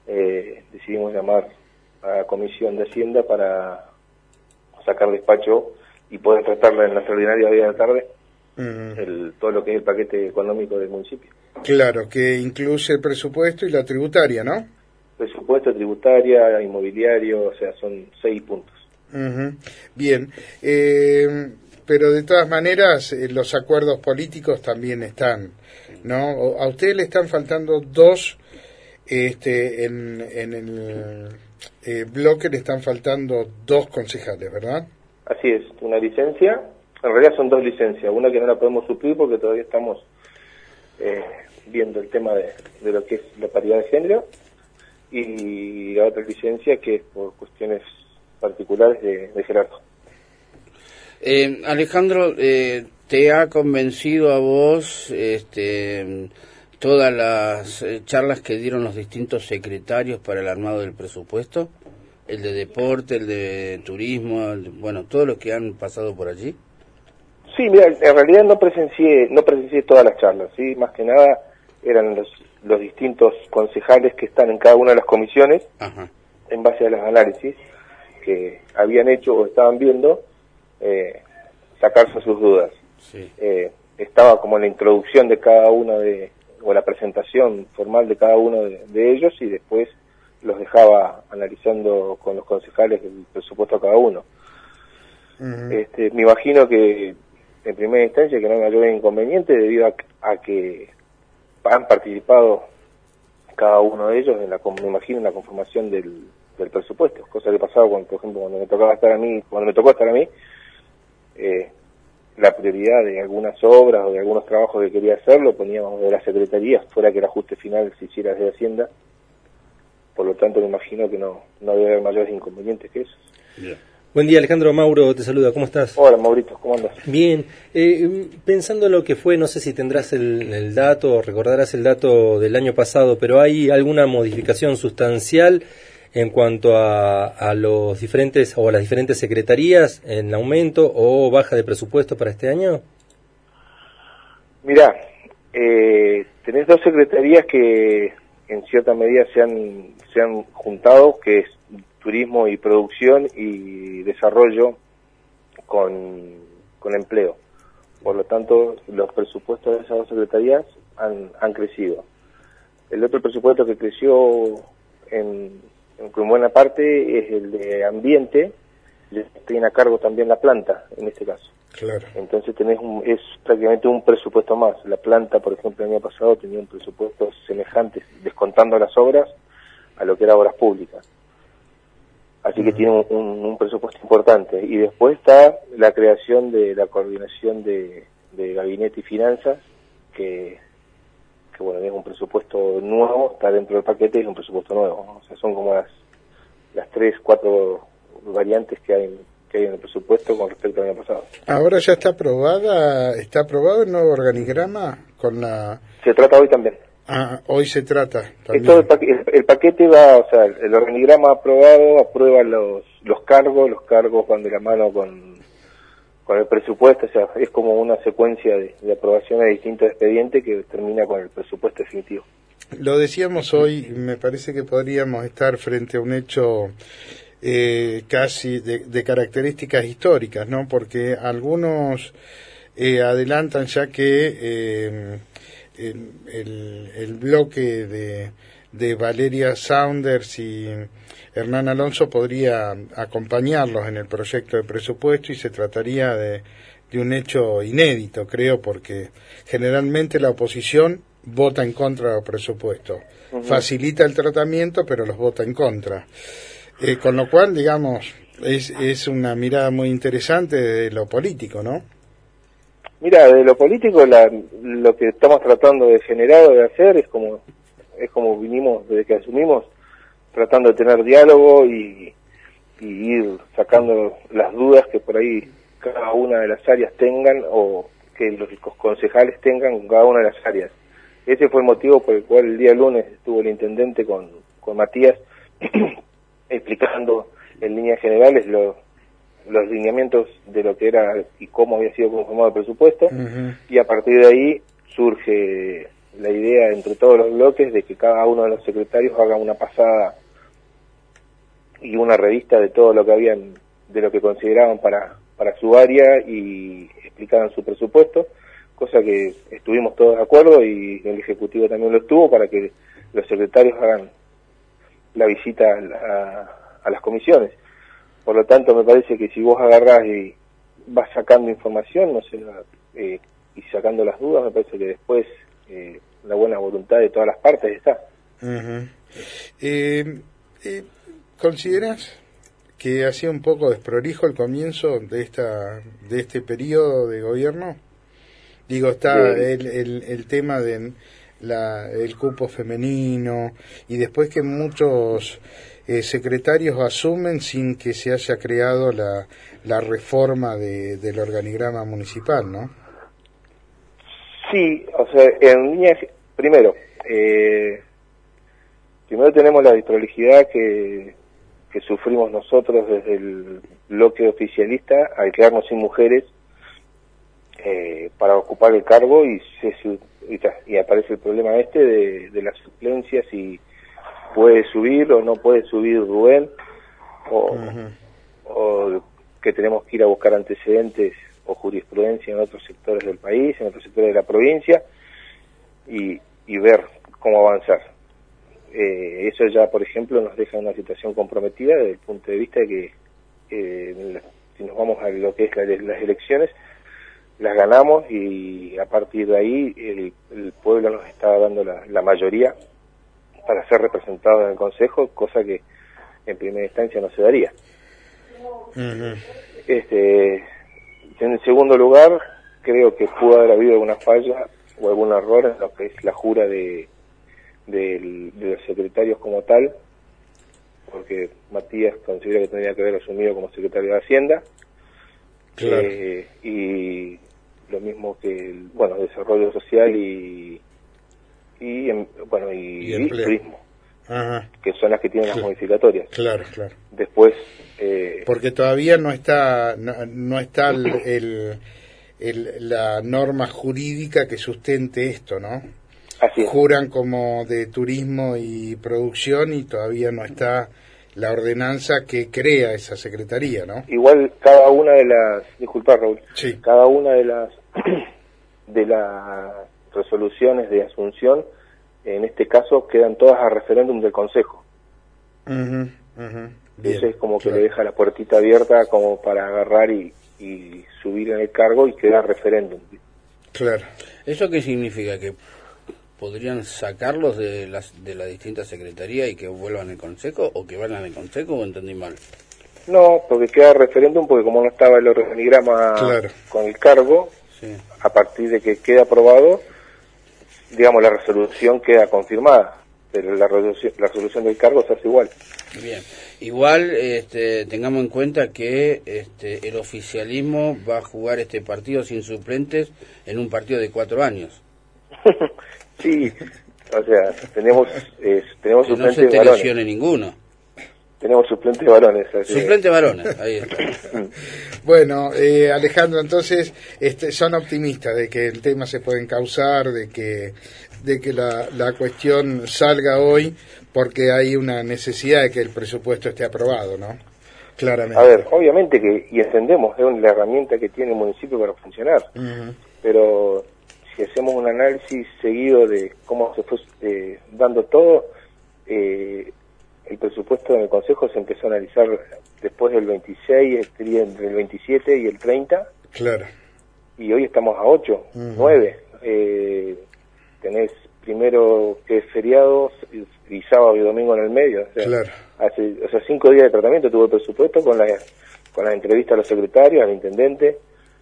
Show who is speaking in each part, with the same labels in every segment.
Speaker 1: decidimos llamar a la Comisión de Hacienda para sacar despacho y poder tratarla en la extraordinaria de la tarde, todo lo que es el paquete económico del municipio.
Speaker 2: Claro, que incluye el presupuesto y la tributaria, ¿no?
Speaker 1: Presupuesto, tributaria, inmobiliario, o sea, son 6 puntos.
Speaker 2: Bien, pero de todas maneras los acuerdos políticos también están, ¿no? A usted le están faltando dos, en el bloque le están faltando 2 concejales, ¿verdad?
Speaker 1: Así es, una licencia, en realidad son 2 licencias, una que no la podemos suplir porque todavía estamos viendo el tema de lo que es la paridad de género, y la otra licencia que es por cuestiones particulares de Gerardo.
Speaker 3: Alejandro, ¿te ha convencido a vos todas las charlas que dieron los distintos secretarios para el armado del presupuesto? El de deporte, el de turismo, bueno, todos los que han pasado por allí.
Speaker 1: Sí, mira, en realidad no presencié todas las charlas, sí, más que nada eran los distintos concejales que están en cada una de las comisiones.
Speaker 3: Ajá.
Speaker 1: En base a los análisis que habían hecho o estaban viendo, sacarse sus dudas.
Speaker 3: Sí.
Speaker 1: Estaba como la introducción de cada uno o la presentación formal de cada uno de ellos, y después los dejaba analizando con los concejales el presupuesto a cada uno. Me imagino que en primera instancia que no me mayor inconveniente debido a que han participado cada uno de ellos me imagino en la conformación del presupuesto, cosa que pasaba cuando, por ejemplo, cuando me tocó estar a mí, la prioridad de algunas obras o de algunos trabajos que quería hacer lo poníamos de la Secretaría, fuera que el ajuste final se hiciera desde Hacienda. Por lo tanto me imagino que no debe haber mayores inconvenientes que esos.
Speaker 4: Bien. Buen día, Alejandro. Mauro te saluda, ¿cómo estás?
Speaker 1: Hola, Maurito, ¿cómo andas?
Speaker 4: Bien, pensando en lo que fue, no sé si tendrás el dato o recordarás el dato del año pasado, pero ¿hay alguna modificación sustancial en cuanto a los diferentes o a las diferentes secretarías en aumento o baja de presupuesto para este año?
Speaker 1: Mirá, tenés 2 secretarías que en cierta medida se han juntado, que es turismo y producción y desarrollo con
Speaker 5: empleo. Por lo tanto, los presupuestos de esas dos secretarías han crecido. El otro presupuesto que creció en buena parte es el de ambiente, tiene a cargo también la planta, en este caso.
Speaker 2: Claro.
Speaker 5: Entonces es prácticamente un presupuesto más. La planta, por ejemplo, el año pasado tenía un presupuesto semejante, descontando las obras, a lo que era obras públicas. Así que tiene un presupuesto importante. Y después está la creación de la coordinación de gabinete y finanzas, que bueno, es un presupuesto nuevo, está dentro del paquete y es un presupuesto nuevo, ¿no? O sea, son como las 3, 4 variantes que hay en el presupuesto con respecto al año pasado.
Speaker 2: Ahora ya está aprobado el nuevo organigrama con la...
Speaker 5: Se trata hoy también.
Speaker 2: Ah, hoy se trata también.
Speaker 5: El paquete va, o sea, el organigrama aprobado, aprueba los cargos van de la mano con el presupuesto, o sea, es como una secuencia de aprobación de distintos expedientes que termina con el presupuesto definitivo.
Speaker 2: Lo decíamos hoy, me parece que podríamos estar frente a un hecho casi de características históricas, ¿no? Porque algunos adelantan ya que el bloque de Valeria Saunders y Hernán Alonso podría acompañarlos en el proyecto de presupuesto, y se trataría de un hecho inédito, creo, porque generalmente la oposición vota en contra del presupuesto. Uh-huh. Facilita el tratamiento, pero los vota en contra. Con lo cual, digamos, es una mirada muy interesante de lo político, ¿no?
Speaker 5: Mira, de lo político, lo que estamos tratando de generar o de hacer es como vinimos desde que asumimos, tratando de tener diálogo y ir sacando las dudas que por ahí cada una de las áreas tengan, o que los concejales tengan en cada una de las áreas. Ese fue el motivo por el cual el día lunes estuvo el intendente con Matías explicando en líneas generales los lineamientos de lo que era y cómo había sido conformado el presupuesto. Uh-huh. Y a partir de ahí surge
Speaker 1: la idea entre todos los bloques de que cada uno de los secretarios haga una pasada y una revista de todo lo que habían, de lo que consideraban para su área y explicaran su presupuesto, cosa que estuvimos todos de acuerdo y el Ejecutivo también lo estuvo para que los secretarios hagan la visita a las comisiones. Por lo tanto, me parece que si vos agarrás y vas sacando información, no sé, y sacando las dudas, me parece que después la buena voluntad de todas las partes está.
Speaker 2: Uh-huh. ¿Consideras que ha sido un poco desprolijo el comienzo de este periodo de gobierno? Digo, está el tema de el cupo femenino y después que muchos secretarios asumen sin que se haya creado la reforma del organigrama municipal, ¿no?
Speaker 1: Sí, o sea, en líneas, primero tenemos la desprolijidad que sufrimos nosotros desde el bloque oficialista al quedarnos sin mujeres para ocupar el cargo y aparece el problema de las suplencias, si puede subir o no puede subir Rubén, o que tenemos que ir a buscar antecedentes o jurisprudencia en otros sectores del país, en otros sectores de la provincia, y ver cómo avanzar. Eso ya, por ejemplo, nos deja en una situación comprometida desde el punto de vista de que si nos vamos a lo que es las elecciones, las ganamos y a partir de ahí el pueblo nos está dando la mayoría para ser representados en el Consejo, cosa que en primera instancia no se daría.
Speaker 2: Uh-huh.
Speaker 1: En segundo lugar, creo que pudo haber habido alguna falla o algún error en lo que es la jura de los secretarios como tal, porque Matías considera que tendría que haber asumido como secretario de Hacienda.
Speaker 2: Claro.
Speaker 1: Y lo mismo que desarrollo social y turismo.
Speaker 2: Ajá.
Speaker 1: Que son las que tienen las modificatorias.
Speaker 2: Claro.
Speaker 1: Después
Speaker 2: porque todavía no está la norma jurídica que sustente esto, ¿no?
Speaker 1: Así es.
Speaker 2: Juran como de turismo y producción y todavía no está la ordenanza que crea esa secretaría, ¿no?
Speaker 1: Igual cada una de las, disculpa Raúl,
Speaker 2: sí,
Speaker 1: cada una de las resoluciones de asunción, en este caso quedan todas a referéndum del Consejo.
Speaker 2: Uh-huh. Bien,
Speaker 1: eso es como que
Speaker 2: claro.
Speaker 1: le deja la puertita abierta como para agarrar y subir en el cargo y quedar referéndum.
Speaker 2: Claro.
Speaker 3: ¿Eso qué significa? ¿Que podrían sacarlos de la distinta secretaría y que vuelvan al Consejo, o que vayan al Consejo, o entendí mal?
Speaker 1: No, porque queda referéndum porque como no estaba el organigrama
Speaker 2: claro.
Speaker 1: con el cargo,
Speaker 3: sí.
Speaker 1: A partir de que quede aprobado, digamos, la resolución queda confirmada, pero la resolución del cargo se hace igual.
Speaker 3: Bien, igual tengamos en cuenta que el oficialismo va a jugar este partido sin suplentes en un partido de 4 años.
Speaker 1: Sí, o sea, tenemos
Speaker 3: que
Speaker 1: suplentes
Speaker 3: no se te
Speaker 1: varones.
Speaker 3: lesione ninguno.
Speaker 1: Tenemos suplentes varones.
Speaker 3: Suplentes varones, ahí está.
Speaker 2: Bueno, Alejandro, entonces son optimistas de que el tema se puede encauzar, de que la cuestión salga hoy, porque hay una necesidad de que el presupuesto esté aprobado, ¿no? Claramente.
Speaker 1: A ver, obviamente y entendemos, es la herramienta que tiene el municipio para funcionar,
Speaker 2: uh-huh.
Speaker 1: Pero si hacemos un análisis seguido de cómo se fue dando todo, el presupuesto en el Consejo se empezó a analizar después del 26, entre el 27 y el 30.
Speaker 2: Claro.
Speaker 1: Y hoy estamos a 8,
Speaker 2: uh-huh.
Speaker 1: 9. Tenés primero que es feriado y sábado y domingo en el medio. O sea,
Speaker 2: claro.
Speaker 1: 5 días de tratamiento tuvo el presupuesto con la entrevista a los secretarios, al intendente.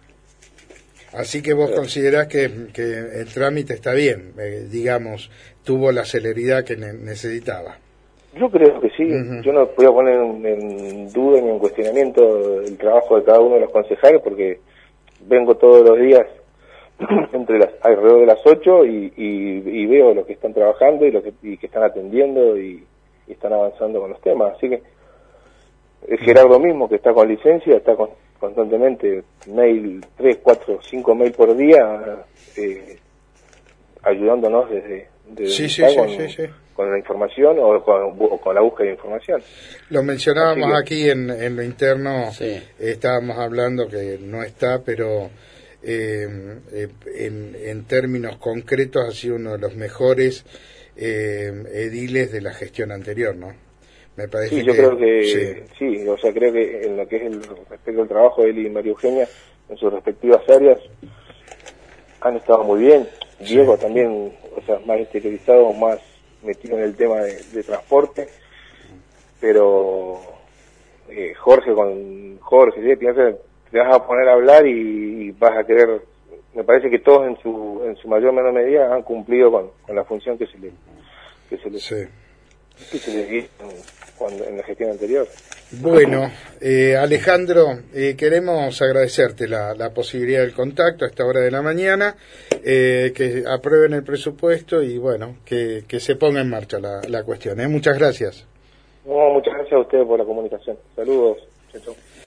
Speaker 2: Así que vos considerás que el trámite está bien, digamos, tuvo la celeridad que necesitaba.
Speaker 1: Yo creo que sí.
Speaker 2: Uh-huh.
Speaker 1: Yo no voy a poner en duda ni en cuestionamiento el trabajo de cada uno de los concejales, porque vengo todos los días alrededor de las 8 y veo lo que están trabajando y que están atendiendo y están avanzando con los temas. Así que Gerardo mismo, que está con licencia, está constantemente mail, 3, 4, 5 mail por día, ayudándonos desde con la información o con la búsqueda de información.
Speaker 2: Lo mencionábamos aquí en lo interno, estábamos hablando que no está, pero en términos concretos ha sido uno de los mejores ediles de la gestión anterior, ¿no? Me parece
Speaker 1: sí, yo creo que sí, o sea, creo que en lo que es el respecto al trabajo de él y María Eugenia en sus respectivas áreas han estado muy bien. Diego también, o sea, más exteriorizado, más metido en el tema de transporte, pero Jorge, piensa, te vas a poner a hablar y vas a querer. Me parece que todos en su mayor o menor medida han cumplido con la función que se les dio en la gestión anterior.
Speaker 2: Bueno, Alejandro, queremos agradecerte la posibilidad del contacto a esta hora de la mañana, que aprueben el presupuesto y bueno, que se ponga en marcha la cuestión. Muchas gracias.
Speaker 1: No, muchas gracias a ustedes por la comunicación. Saludos. Chau.